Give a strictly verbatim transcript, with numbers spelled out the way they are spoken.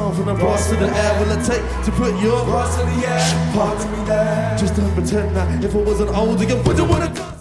on from the bars to the air. Will it take to put your bars to the air? heart to me there? Just don't pretend that if I wasn't older, you wouldn't wanna go.